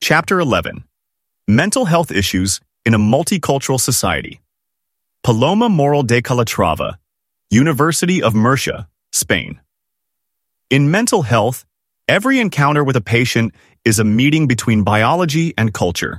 Chapter 11. Mental Health Issues in a Multicultural Society. Paloma Moral de Calatrava, University of Murcia, Spain. In mental health, every encounter with a patient is a meeting between biology and culture.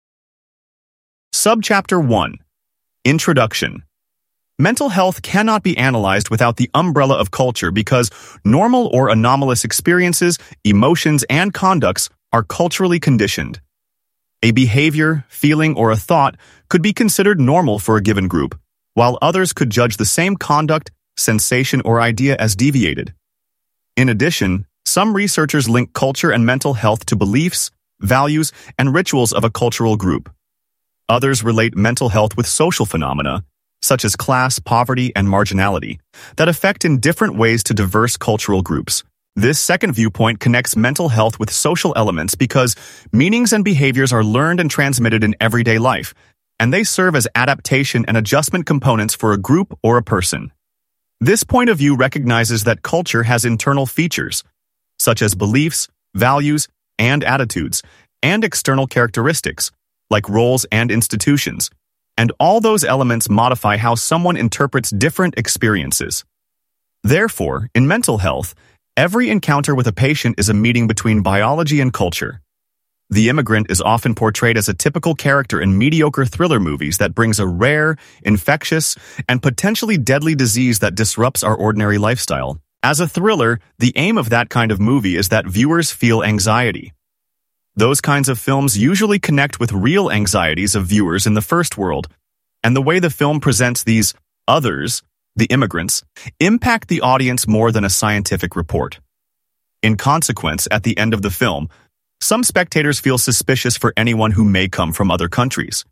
Subchapter 1. Introduction. Mental health cannot be analyzed without the umbrella of culture because normal or anomalous experiences, emotions, and conducts are culturally conditioned. A behavior, feeling, or a thought could be considered normal for a given group, while others could judge the same conduct, sensation, or idea as deviated. In addition, some researchers link culture and mental health to beliefs, values, and rituals of a cultural group. Others relate mental health with social phenomena, such as class, poverty, and marginality, that affect in different ways to diverse cultural groups. This second viewpoint connects mental health with social elements because meanings and behaviors are learned and transmitted in everyday life, and they serve as adaptation and adjustment components for a group or a person. This point of view recognizes that culture has internal features, such as beliefs, values, and attitudes, and external characteristics, like roles and institutions, and all those elements modify how someone interprets different experiences. Therefore, in mental health, every encounter with a patient is a meeting between biology and culture. The immigrant is often portrayed as a typical character in mediocre thriller movies that brings a rare, infectious, and potentially deadly disease that disrupts our ordinary lifestyle. As a thriller, the aim of that kind of movie is that viewers feel anxiety. Those kinds of films usually connect with real anxieties of viewers in the first world, and the way the film presents these others, the immigrants, impact the audience more than a scientific report. In consequence, at the end of the film, some spectators feel suspicious for anyone who may come from other countries.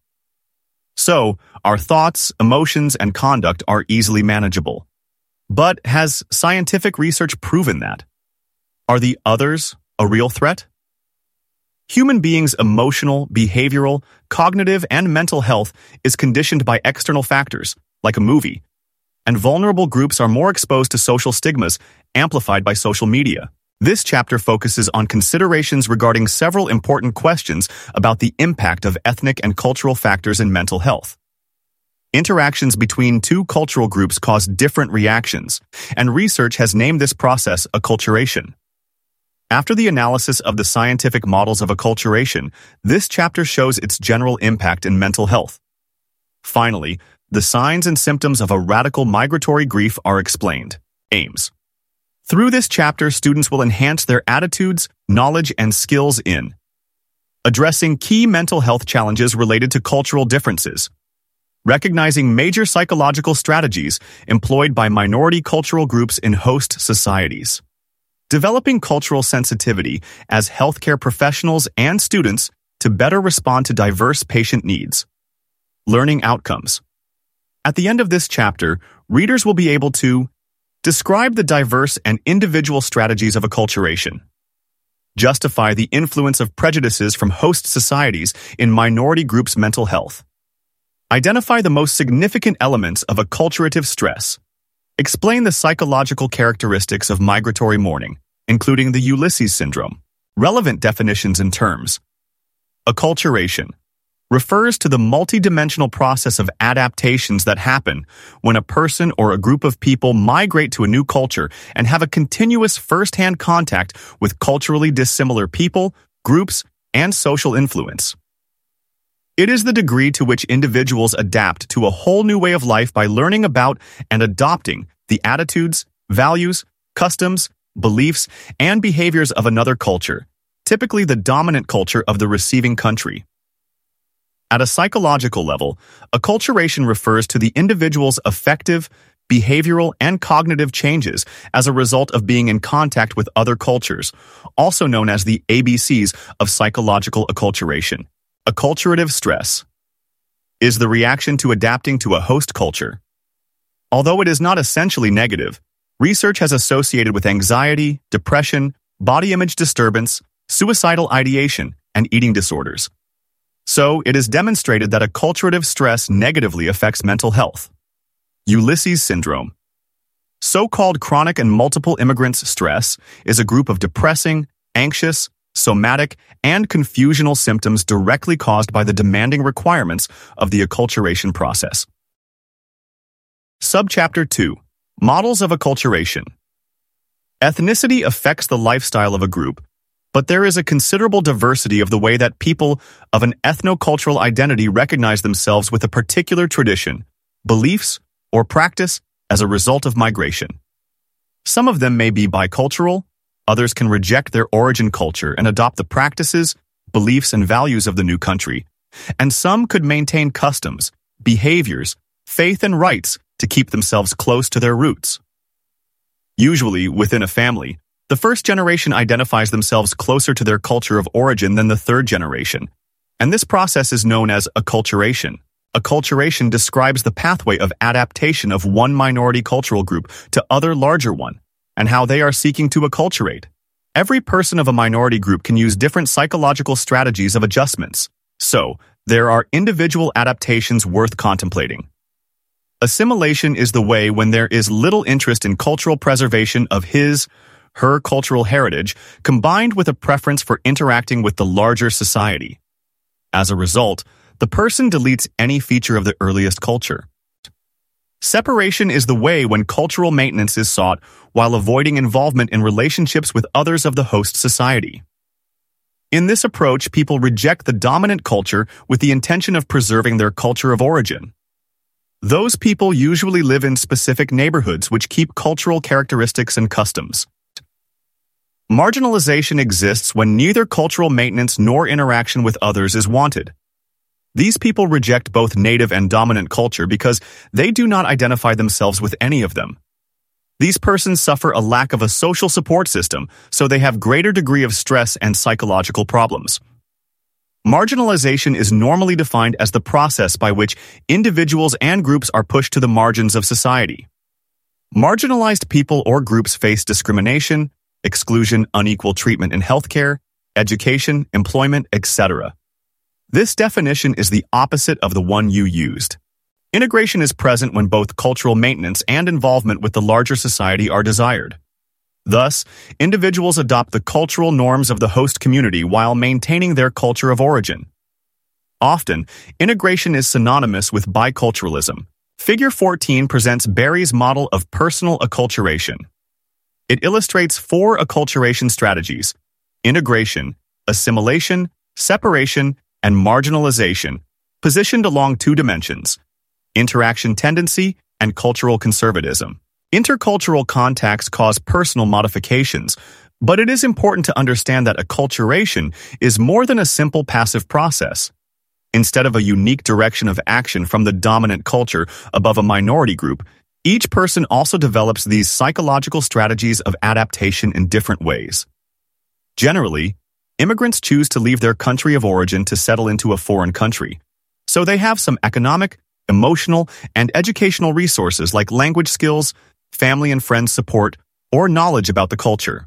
So, our thoughts, emotions, and conduct are easily manageable. But has scientific research proven that? Are the others a real threat? Human beings' emotional, behavioral, cognitive, and mental health is conditioned by external factors, like a movie, and vulnerable groups are more exposed to social stigmas amplified by social media. This chapter focuses on considerations regarding several important questions about the impact of ethnic and cultural factors in mental health. Interactions between two cultural groups cause different reactions, and research has named this process acculturation. After the analysis of the scientific models of acculturation, this chapter shows its general impact in mental health. Finally, the signs and symptoms of a radical migratory grief are explained. Aims. Through this chapter, students will enhance their attitudes, knowledge, and skills in addressing key mental health challenges related to cultural differences, recognizing major psychological strategies employed by minority cultural groups in host societies, developing cultural sensitivity as healthcare professionals and students to better respond to diverse patient needs, learning outcomes. At the end of this chapter, readers will be able to describe the diverse and individual strategies of acculturation, justify the influence of prejudices from host societies in minority groups' mental health, identify the most significant elements of acculturative stress, explain the psychological characteristics of migratory mourning, including the Ulysses syndrome, relevant definitions and terms. Acculturation refers to the multidimensional process of adaptations that happen when a person or a group of people migrate to a new culture and have a continuous first-hand contact with culturally dissimilar people, groups, and social influence. It is the degree to which individuals adapt to a whole new way of life by learning about and adopting the attitudes, values, customs, beliefs, and behaviors of another culture, typically the dominant culture of the receiving country. At a psychological level, acculturation refers to the individual's affective, behavioral, and cognitive changes as a result of being in contact with other cultures, also known as the ABCs of psychological acculturation. Acculturative stress is the reaction to adapting to a host culture. Although it is not essentially negative, research has associated with anxiety, depression, body image disturbance, suicidal ideation, and eating disorders. So, it is demonstrated that acculturative stress negatively affects mental health. Ulysses syndrome. So-called chronic and multiple immigrants stress is a group of depressing, anxious, somatic, and confusional symptoms directly caused by the demanding requirements of the acculturation process. Subchapter 2. Models of acculturation. Ethnicity affects the lifestyle of a group, but there is a considerable diversity of the way that people of an ethnocultural identity recognize themselves with a particular tradition, beliefs, or practice as a result of migration. Some of them may be bicultural, others can reject their origin culture and adopt the practices, beliefs, and values of the new country, and some could maintain customs, behaviors, faith, and rites to keep themselves close to their roots. Usually, within a family, the first generation identifies themselves closer to their culture of origin than the third generation, and this process is known as acculturation. Acculturation describes the pathway of adaptation of one minority cultural group to other larger one, and how they are seeking to acculturate. Every person of a minority group can use different psychological strategies of adjustments, so there are individual adaptations worth contemplating. Assimilation is the way when there is little interest in cultural preservation of her cultural heritage, combined with a preference for interacting with the larger society. As a result, the person deletes any feature of the earliest culture. Separation is the way when cultural maintenance is sought while avoiding involvement in relationships with others of the host society. In this approach, people reject the dominant culture with the intention of preserving their culture of origin. Those people usually live in specific neighborhoods which keep cultural characteristics and customs. Marginalization exists when neither cultural maintenance nor interaction with others is wanted. These people reject both native and dominant culture because they do not identify themselves with any of them. These persons suffer a lack of a social support system, so they have greater degree of stress and psychological problems. Marginalization is normally defined as the process by which individuals and groups are pushed to the margins of society. Marginalized people or groups face discrimination, exclusion, unequal treatment in healthcare, education, employment, etc. This definition is the opposite of the one you used. Integration is present when both cultural maintenance and involvement with the larger society are desired. Thus, individuals adopt the cultural norms of the host community while maintaining their culture of origin. Often, integration is synonymous with biculturalism. Figure 14 presents Berry's model of personal acculturation. It illustrates 4 acculturation strategies: integration, assimilation, separation, and marginalization, positioned along 2 dimensions: interaction tendency and cultural conservatism. Intercultural contacts cause personal modifications, but it is important to understand that acculturation is more than a simple passive process. Instead of a unique direction of action from the dominant culture above a minority group, each person also develops these psychological strategies of adaptation in different ways. Generally, immigrants choose to leave their country of origin to settle into a foreign country, so they have some economic, emotional, and educational resources like language skills, family and friends support, or knowledge about the culture.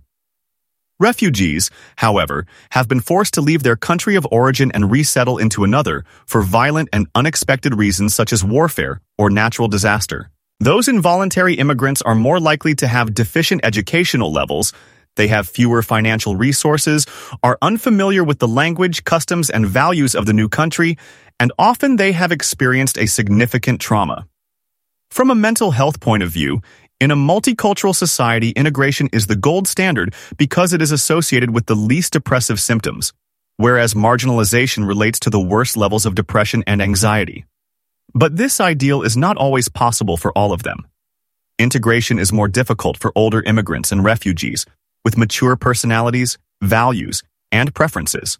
Refugees, however, have been forced to leave their country of origin and resettle into another for violent and unexpected reasons such as warfare or natural disaster. Those involuntary immigrants are more likely to have deficient educational levels, they have fewer financial resources, are unfamiliar with the language, customs, and values of the new country, and often they have experienced a significant trauma. From a mental health point of view, in a multicultural society, integration is the gold standard because it is associated with the least depressive symptoms, whereas marginalization relates to the worst levels of depression and anxiety. But this ideal is not always possible for all of them. Integration is more difficult for older immigrants and refugees, with mature personalities, values, and preferences.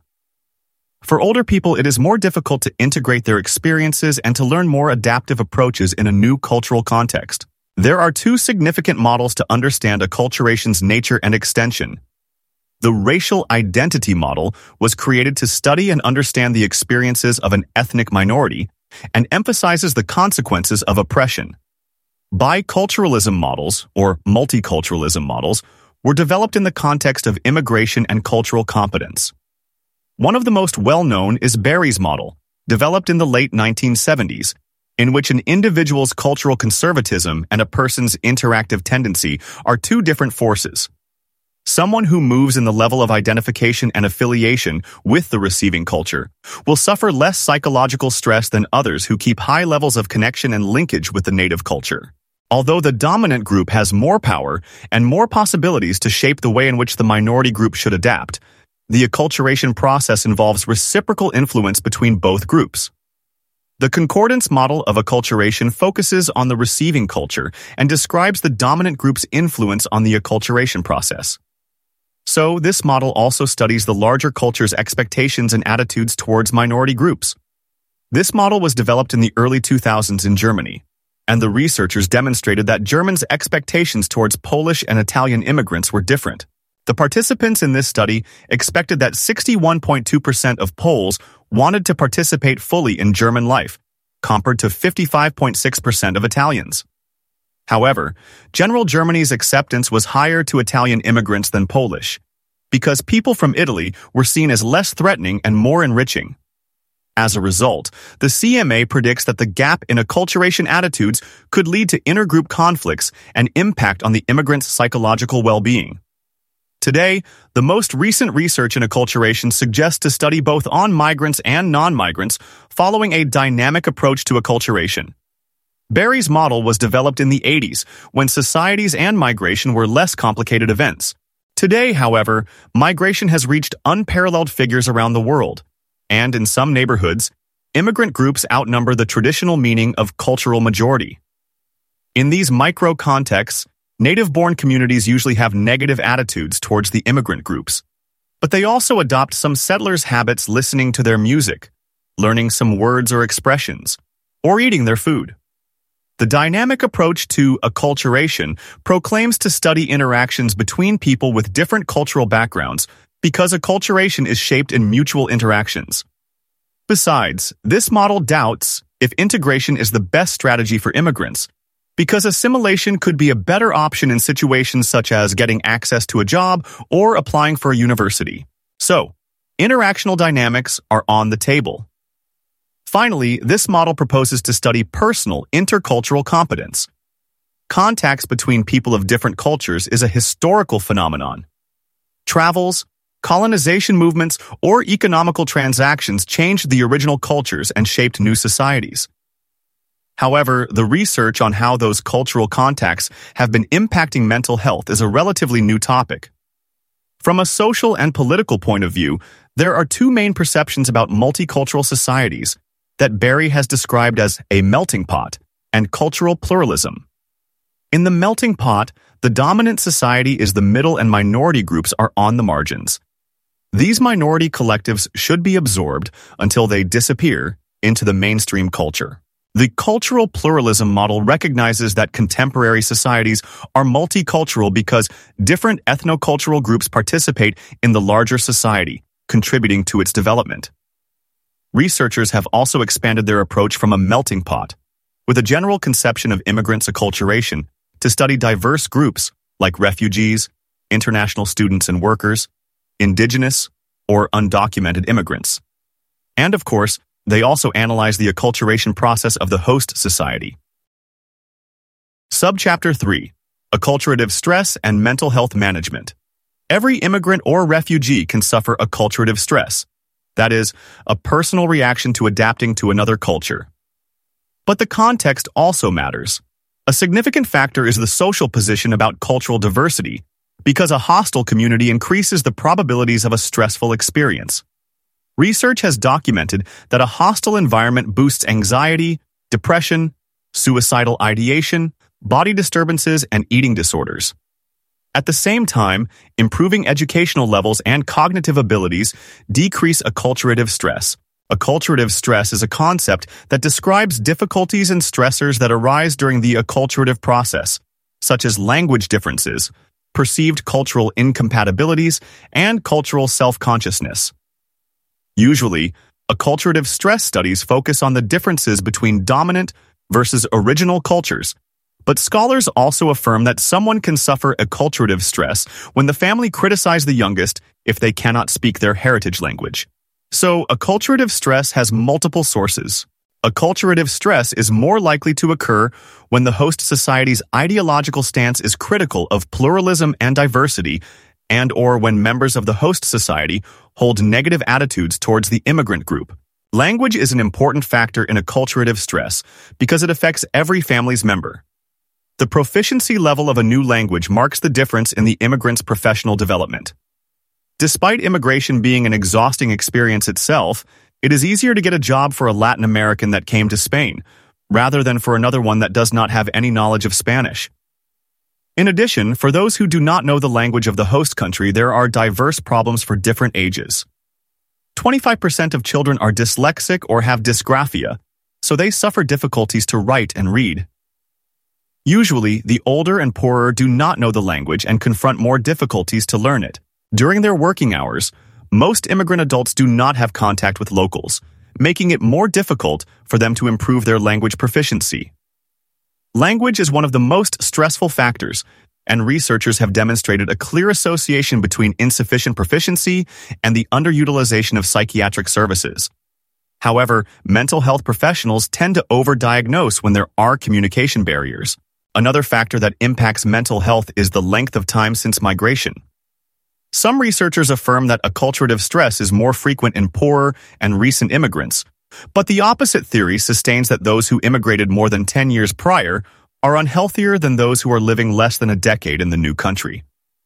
For older people, it is more difficult to integrate their experiences and to learn more adaptive approaches in a new cultural context. There are 2 significant models to understand acculturation's nature and extension. The racial identity model was created to study and understand the experiences of an ethnic minority and emphasizes the consequences of oppression. Biculturalism models, or multiculturalism models, were developed in the context of immigration and cultural competence. One of the most well-known is Berry's model, developed in the late 1970s, in which an individual's cultural conservatism and a person's interactive tendency are 2 different forces. Someone who moves in the level of identification and affiliation with the receiving culture will suffer less psychological stress than others who keep high levels of connection and linkage with the native culture. Although the dominant group has more power and more possibilities to shape the way in which the minority group should adapt, the acculturation process involves reciprocal influence between both groups. The concordance model of acculturation focuses on the receiving culture and describes the dominant group's influence on the acculturation process. So, this model also studies the larger culture's expectations and attitudes towards minority groups. This model was developed in the early 2000s in Germany, and the researchers demonstrated that Germans' expectations towards Polish and Italian immigrants were different. The participants in this study expected that 61.2% of Poles wanted to participate fully in German life, compared to 55.6% of Italians. However, general Germany's acceptance was higher to Italian immigrants than Polish, because people from Italy were seen as less threatening and more enriching. As a result, the CMA predicts that the gap in acculturation attitudes could lead to intergroup conflicts and impact on the immigrants' psychological well-being. Today, the most recent research in acculturation suggests to study both on migrants and non-migrants following a dynamic approach to acculturation. Berry's model was developed in the 80s, when societies and migration were less complicated events. Today, however, migration has reached unparalleled figures around the world, and in some neighborhoods, immigrant groups outnumber the traditional meaning of cultural majority. In these micro-contexts, native-born communities usually have negative attitudes towards the immigrant groups, but they also adopt some settlers' habits, listening to their music, learning some words or expressions, or eating their food. The dynamic approach to acculturation proclaims to study interactions between people with different cultural backgrounds because acculturation is shaped in mutual interactions. Besides, this model doubts if integration is the best strategy for immigrants, because assimilation could be a better option in situations such as getting access to a job or applying for a university. So, interactional dynamics are on the table. Finally, this model proposes to study personal intercultural competence. Contacts between people of different cultures is a historical phenomenon. Travels, colonization movements, or economical transactions changed the original cultures and shaped new societies. However, the research on how those cultural contacts have been impacting mental health is a relatively new topic. From a social and political point of view, there are two main perceptions about multicultural societies that Berry has described as a melting pot and cultural pluralism. In the melting pot, the dominant society is the middle and minority groups are on the margins. These minority collectives should be absorbed until they disappear into the mainstream culture. The cultural pluralism model recognizes that contemporary societies are multicultural because different ethnocultural groups participate in the larger society, contributing to its development. Researchers have also expanded their approach from a melting pot, with a general conception of immigrants' acculturation, to study diverse groups like refugees, international students and workers, indigenous or undocumented immigrants. And of course, they also analyze the acculturation process of the host society. Subchapter 3: Acculturative Stress and Mental Health Management. Every immigrant or refugee can suffer acculturative stress, that is, a personal reaction to adapting to another culture. But the context also matters. A significant factor is the social position about cultural diversity, because a hostile community increases the probabilities of a stressful experience. Research has documented that a hostile environment boosts anxiety, depression, suicidal ideation, body disturbances, and eating disorders. At the same time, improving educational levels and cognitive abilities decrease acculturative stress. Acculturative stress is a concept that describes difficulties and stressors that arise during the acculturative process, such as language differences, perceived cultural incompatibilities, and cultural self-consciousness. Usually, acculturative stress studies focus on the differences between dominant versus original cultures, but scholars also affirm that someone can suffer acculturative stress when the family criticizes the youngest if they cannot speak their heritage language. So, acculturative stress has multiple sources. Acculturative stress is more likely to occur when the host society's ideological stance is critical of pluralism and diversity and/or when members of the host society hold negative attitudes towards the immigrant group. Language is an important factor in acculturative stress because it affects every family's member. The proficiency level of a new language marks the difference in the immigrant's professional development. Despite immigration being an exhausting experience itself, it is easier to get a job for a Latin American that came to Spain, rather than for another one that does not have any knowledge of Spanish. In addition, for those who do not know the language of the host country, there are diverse problems for different ages. 25% of children are dyslexic or have dysgraphia, so they suffer difficulties to write and read. Usually, the older and poorer do not know the language and confront more difficulties to learn it. During their working hours, most immigrant adults do not have contact with locals, making it more difficult for them to improve their language proficiency. Language is one of the most stressful factors, and researchers have demonstrated a clear association between insufficient proficiency and the underutilization of psychiatric services. However, mental health professionals tend to overdiagnose when there are communication barriers. Another factor that impacts mental health is the length of time since migration. Some researchers affirm that acculturative stress is more frequent in poorer and recent immigrants, but the opposite theory sustains that those who immigrated more than 10 years prior are unhealthier than those who are living less than a decade in the new country.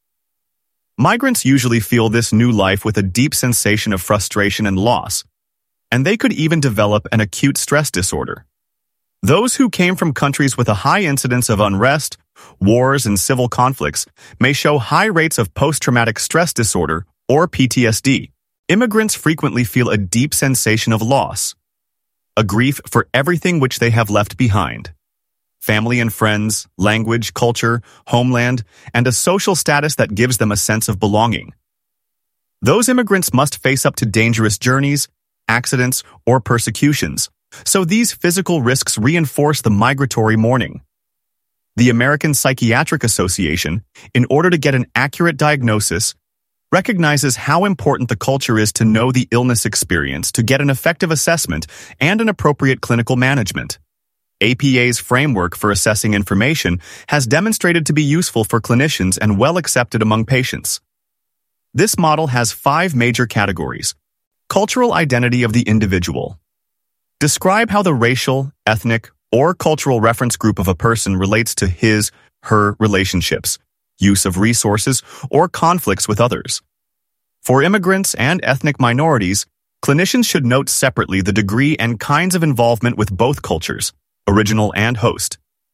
Migrants usually feel this new life with a deep sensation of frustration and loss, and they could even develop an acute stress disorder. Those who came from countries with a high incidence of unrest, wars, and civil conflicts may show high rates of post-traumatic stress disorder, or PTSD. Immigrants frequently feel a deep sensation of loss, a grief for everything which they have left behind. Family and friends, language, culture, homeland, and a social status that gives them a sense of belonging. Those immigrants must face up to dangerous journeys, accidents, or persecutions, so these physical risks reinforce the migratory mourning. The American Psychiatric Association, in order to get an accurate diagnosis, recognizes how important the culture is to know the illness experience to get an effective assessment and an appropriate clinical management. APA's framework for assessing information has demonstrated to be useful for clinicians and well accepted among patients. This model has 5 major categories. Cultural identity of the individual. Describe how the racial, ethnic, or cultural reference group of a person relates to his, her relationships, use of resources, or conflicts with others. For immigrants and ethnic minorities, clinicians should note separately the degree and kinds of involvement with both cultures, original and host.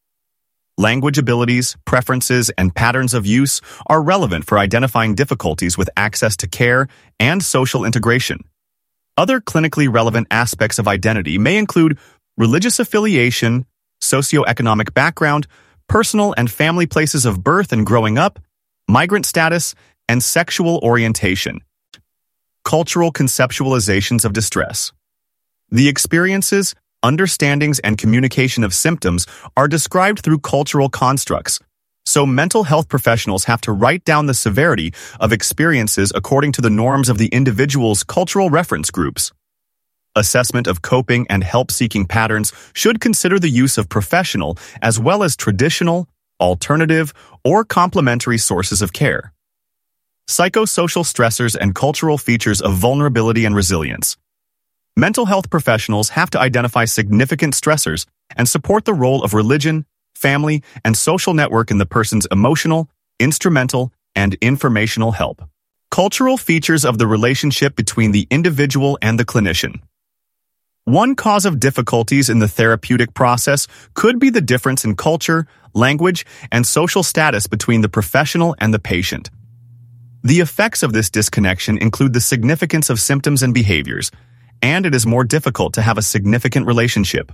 Language abilities, preferences, and patterns of use are relevant for identifying difficulties with access to care and social integration. Other clinically relevant aspects of identity may include religious affiliation, socioeconomic background, personal and family places of birth and growing up, migrant status, and sexual orientation. Cultural conceptualizations of distress. The experiences, understandings, and communication of symptoms are described through cultural constructs, so mental health professionals have to write down the severity of experiences according to the norms of the individual's cultural reference groups. Assessment of coping and help-seeking patterns should consider the use of professional as well as traditional, alternative, or complementary sources of care. Psychosocial stressors and cultural features of vulnerability and resilience. Mental health professionals have to identify significant stressors and support the role of religion, family, and social network in the person's emotional, instrumental, and informational help. Cultural features of the relationship between the individual and the clinician. One cause of difficulties in the therapeutic process could be the difference in culture, language, and social status between the professional and the patient. The effects of this disconnection include the significance of symptoms and behaviors, and it is more difficult to have a significant relationship.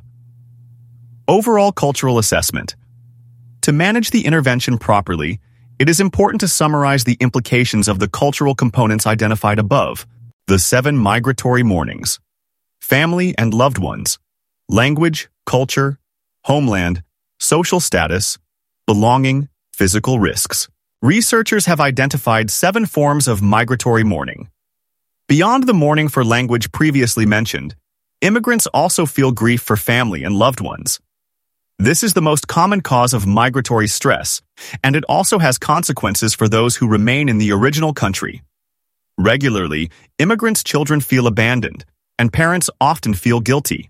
Overall cultural assessment. To manage the intervention properly, it is important to summarize the implications of the cultural components identified above, the 7 migratory mournings. Family and loved ones, language, culture, homeland, social status, belonging, physical risks. Researchers have identified 7 forms of migratory mourning. Beyond the mourning for language previously mentioned, immigrants also feel grief for family and loved ones. This is the most common cause of migratory stress, and it also has consequences for those who remain in the original country. Regularly, immigrants' children feel abandoned, and parents often feel guilty.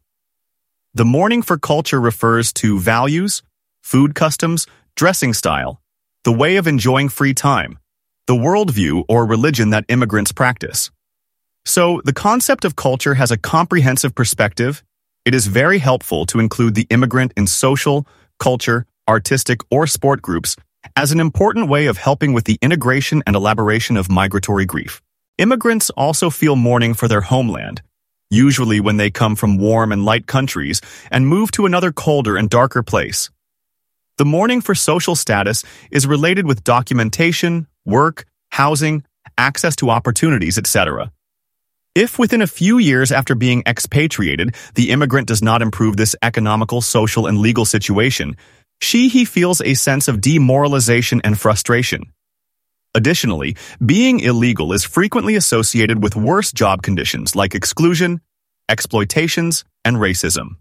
The mourning for culture refers to values, food customs, dressing style, the way of enjoying free time, the worldview or religion that immigrants practice. So, the concept of culture has a comprehensive perspective. It is very helpful to include the immigrant in social, culture, artistic, or sport groups as an important way of helping with the integration and elaboration of migratory grief. Immigrants also feel mourning for their homeland, usually when they come from warm and light countries and move to another colder and darker place. The mourning for social status is related with documentation, work, housing, access to opportunities, etc. If within a few years after being expatriated, the immigrant does not improve this economical, social, and legal situation, he feels a sense of demoralization and frustration. Additionally, being illegal is frequently associated with worse job conditions like exclusion, exploitations, and racism.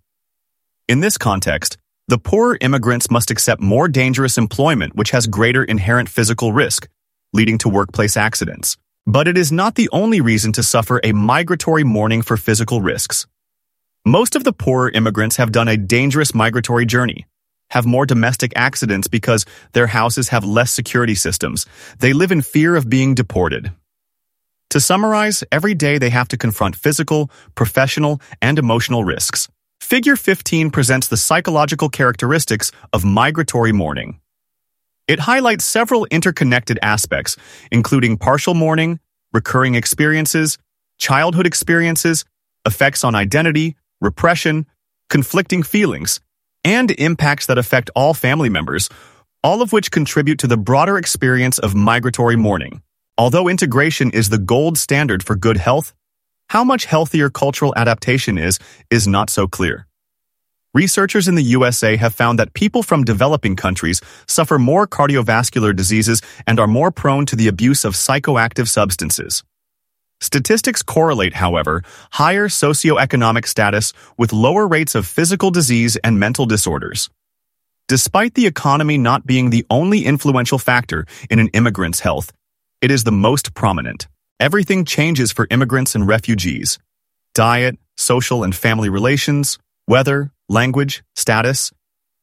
In this context, the poorer immigrants must accept more dangerous employment which has greater inherent physical risk, leading to workplace accidents. But it is not the only reason to suffer a migratory mourning for physical risks. Most of the poorer immigrants have done a dangerous migratory journey, have more domestic accidents because their houses have less security systems. They live in fear of being deported. To summarize, every day they have to confront physical, professional, and emotional risks. Figure 15 presents the psychological characteristics of migratory mourning. It highlights several interconnected aspects, including partial mourning, recurring experiences, childhood experiences, effects on identity, repression, conflicting feelings, and impacts that affect all family members, all of which contribute to the broader experience of migratory mourning. Although integration is the gold standard for good health, how much healthier cultural adaptation is not so clear. Researchers in the USA have found that people from developing countries suffer more cardiovascular diseases and are more prone to the abuse of psychoactive substances. Statistics correlate, however, higher socioeconomic status with lower rates of physical disease and mental disorders. Despite the economy not being the only influential factor in an immigrant's health, it is the most prominent. Everything changes for immigrants and refugees: diet, social and family relations, weather, language, status.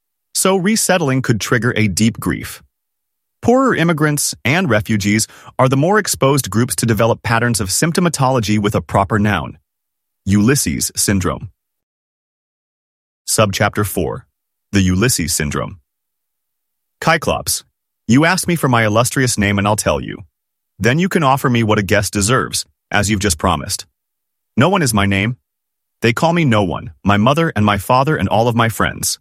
So resettling could trigger a deep grief. Poorer immigrants and refugees are the more exposed groups to develop patterns of symptomatology with a proper noun: Ulysses syndrome. Subchapter 4. The Ulysses syndrome. Cyclops, you asked me for my illustrious name and I'll tell you. Then you can offer me what a guest deserves, as you've just promised. No one is my name. They call me No One, my mother and my father and all of my friends.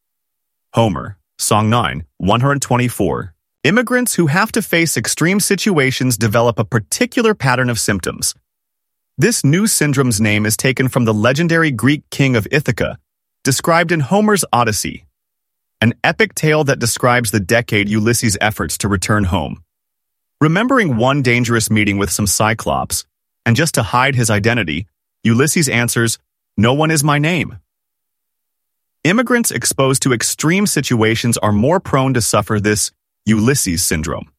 Homer, Song 9, 124. Immigrants who have to face extreme situations develop a particular pattern of symptoms. This new syndrome's name is taken from the legendary Greek king of Ithaca, described in Homer's Odyssey, an epic tale that describes the decade Ulysses' efforts to return home. Remembering one dangerous meeting with some Cyclops, and just to hide his identity, Ulysses answers, "No one is my name." Immigrants exposed to extreme situations are more prone to suffer this Ulysses syndrome.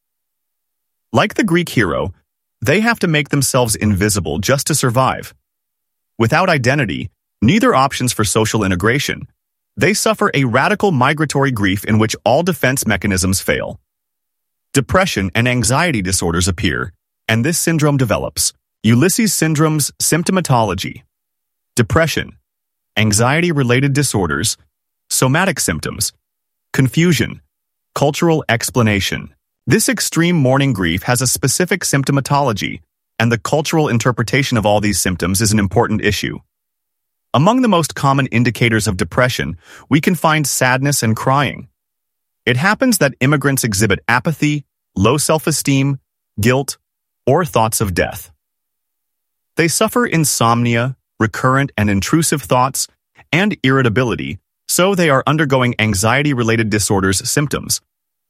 Like the Greek hero, they have to make themselves invisible just to survive. Without identity, neither options for social integration. They suffer a radical migratory grief in which all defense mechanisms fail. Depression and anxiety disorders appear, and this syndrome develops. Ulysses syndrome's symptomatology: depression, anxiety-related disorders, somatic symptoms, confusion, cultural explanation. This extreme mourning grief has a specific symptomatology, and the cultural interpretation of all these symptoms is an important issue. Among the most common indicators of depression, we can find sadness and crying. It happens that immigrants exhibit apathy, low self-esteem, guilt, or thoughts of death. They suffer insomnia, recurrent and intrusive thoughts, and irritability, so they are undergoing anxiety-related disorders symptoms.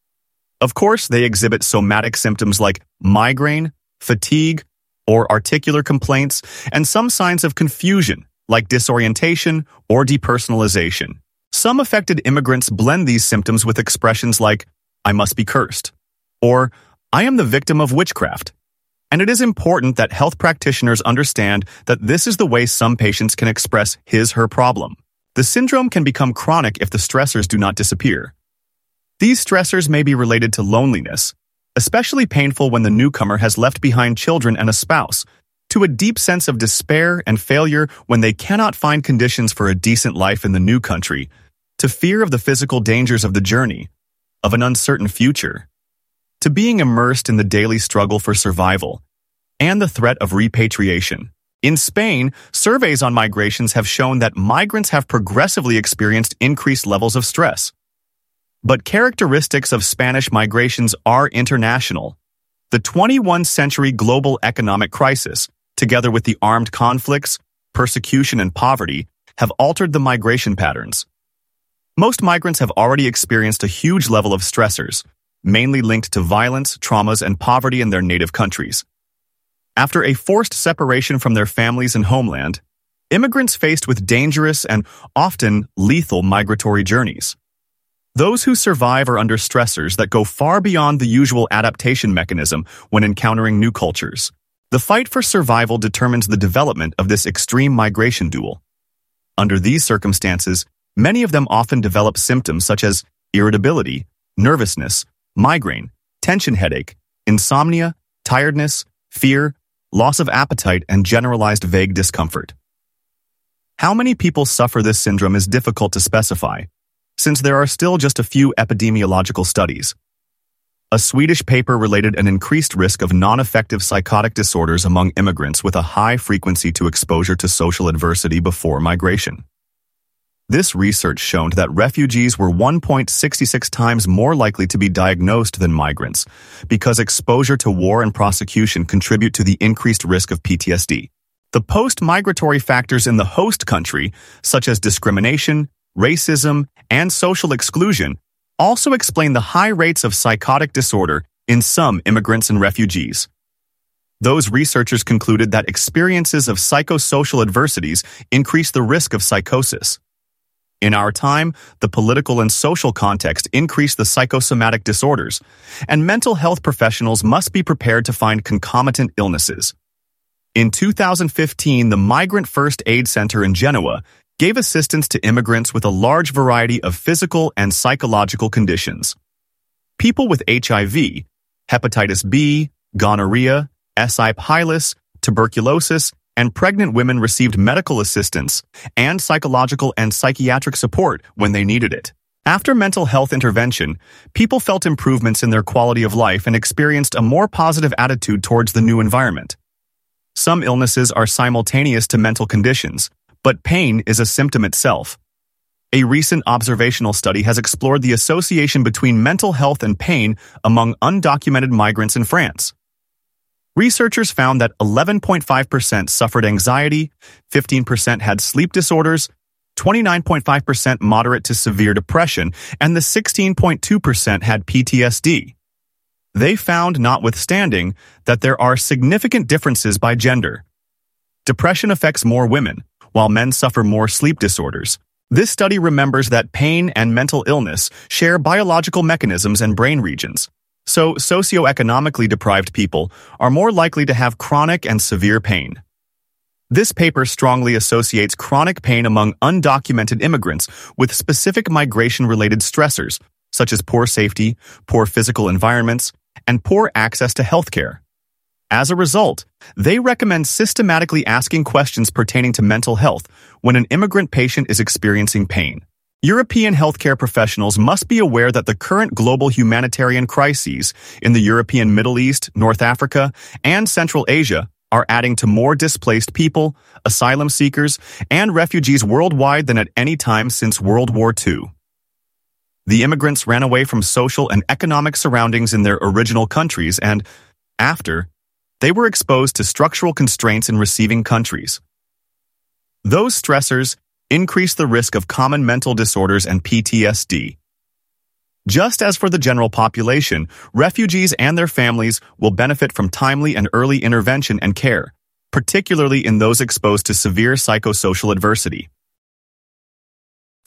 Of course, they exhibit somatic symptoms like migraine, fatigue, or articular complaints, and some signs of confusion, like disorientation or depersonalization. Some affected immigrants blend these symptoms with expressions like, "I must be cursed," or "I am the victim of witchcraft." And it is important that health practitioners understand that this is the way some patients can express his/her problem. The syndrome can become chronic if the stressors do not disappear. These stressors may be related to loneliness, especially painful when the newcomer has left behind children and a spouse, to a deep sense of despair and failure when they cannot find conditions for a decent life in the new country, to fear of the physical dangers of the journey, of an uncertain future, to being immersed in the daily struggle for survival, and the threat of repatriation. In Spain, surveys on migrations have shown that migrants have progressively experienced increased levels of stress. But characteristics of Spanish migrations are international. The 21st century global economic crisis, together with the armed conflicts, persecution, and poverty, have altered the migration patterns. Most migrants have already experienced a huge level of stressors, mainly linked to violence, traumas, and poverty in their native countries. After a forced separation from their families and homeland, immigrants faced with dangerous and often lethal migratory journeys. Those who survive are under stressors that go far beyond the usual adaptation mechanism when encountering new cultures. The fight for survival determines the development of this extreme migration duel. Under these circumstances, many of them often develop symptoms such as irritability, nervousness, migraine, tension headache, insomnia, tiredness, fear, loss of appetite, and generalized vague discomfort. How many people suffer this syndrome is difficult to specify, since there are still just a few epidemiological studies. A Swedish paper related an increased risk of non-affective psychotic disorders among immigrants with a high frequency to exposure to social adversity before migration. This research showed that refugees were 1.66 times more likely to be diagnosed than migrants, because exposure to war and prosecution contribute to the increased risk of PTSD. The post-migratory factors in the host country, such as discrimination, racism, and social exclusion, also explain the high rates of psychotic disorder in some immigrants and refugees. Those researchers concluded that experiences of psychosocial adversities increase the risk of psychosis. In our time, the political and social context increase the psychosomatic disorders, and mental health professionals must be prepared to find concomitant illnesses. In 2015, the Migrant First Aid Center in Genoa gave assistance to immigrants with a large variety of physical and psychological conditions. People with HIV, hepatitis B, gonorrhea, SI pilus, tuberculosis, and pregnant women received medical assistance and psychological and psychiatric support when they needed it. After mental health intervention, people felt improvements in their quality of life and experienced a more positive attitude towards the new environment. Some illnesses are simultaneous to mental conditions, but pain is a symptom itself. A recent observational study has explored the association between mental health and pain among undocumented migrants in France. Researchers found that 11.5% suffered anxiety, 15% had sleep disorders, 29.5% moderate to severe depression, and the 16.2% had PTSD. They found, notwithstanding, that there are significant differences by gender. Depression affects more women, while men suffer more sleep disorders. This study remembers that pain and mental illness share biological mechanisms and brain regions. So, socioeconomically deprived people are more likely to have chronic and severe pain. This paper strongly associates chronic pain among undocumented immigrants with specific migration-related stressors, such as poor safety, poor physical environments, and poor access to healthcare. As a result, they recommend systematically asking questions pertaining to mental health when an immigrant patient is experiencing pain. European healthcare professionals must be aware that the current global humanitarian crises in the European Middle East, North Africa, and Central Asia are adding to more displaced people, asylum seekers, and refugees worldwide than at any time since World War II. The immigrants ran away from social and economic surroundings in their original countries and, after, they were exposed to structural constraints in receiving countries. Those stressors increase the risk of common mental disorders and PTSD. Just as for the general population, refugees and their families will benefit from timely and early intervention and care, particularly in those exposed to severe psychosocial adversity.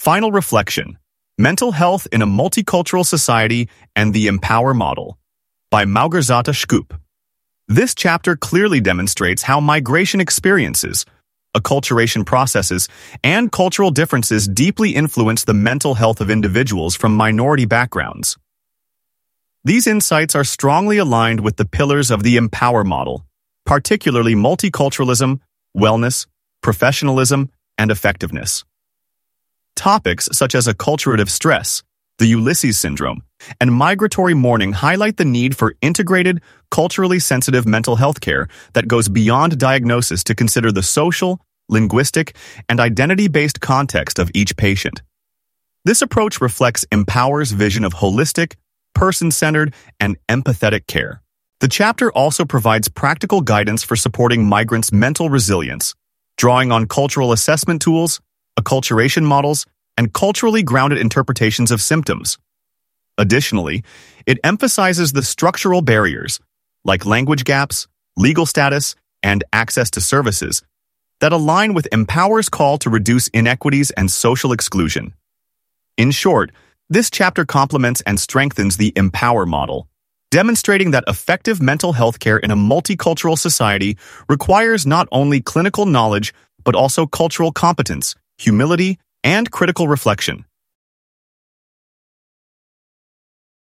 Final reflection: Mental Health in a Multicultural Society and the Empower Model by Małgorzata Szkup. This chapter clearly demonstrates how migration experiences, acculturation processes, and cultural differences deeply influence the mental health of individuals from minority backgrounds. These insights are strongly aligned with the pillars of the Empower Model, particularly multiculturalism, wellness, professionalism, and effectiveness. Topics such as acculturative stress, the Ulysses syndrome, and migratory mourning highlight the need for integrated, culturally sensitive mental health care that goes beyond diagnosis to consider the social, linguistic, and identity-based context of each patient. This approach reflects Empower's vision of holistic, person-centered, and empathetic care. The chapter also provides practical guidance for supporting migrants' mental resilience, drawing on cultural assessment tools, acculturation models, and culturally grounded interpretations of symptoms. Additionally, it emphasizes the structural barriers, like language gaps, legal status, and access to services, that align with Empower's call to reduce inequities and social exclusion. In short, this chapter complements and strengthens the Empower Model, demonstrating that effective mental health care in a multicultural society requires not only clinical knowledge but also cultural competence, humility, and critical reflection.